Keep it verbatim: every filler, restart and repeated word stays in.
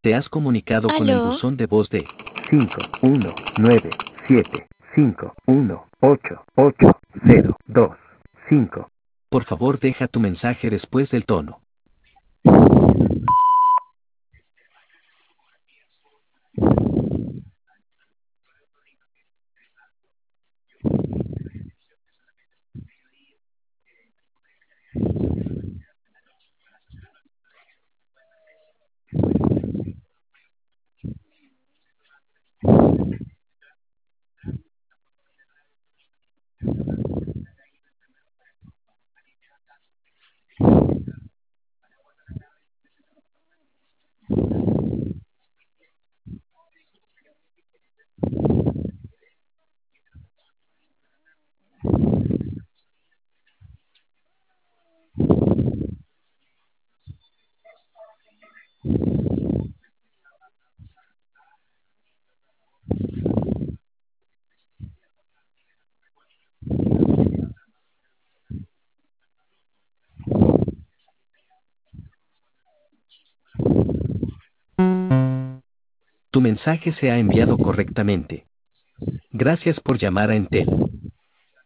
Te has comunicado con el ¿Aló? buzón de voz de cinco uno nueve siete cinco uno ocho ocho cero dos cinco. Por favor, deja tu mensaje después del tono. Tu mensaje se ha enviado correctamente. Gracias por llamar a Entel.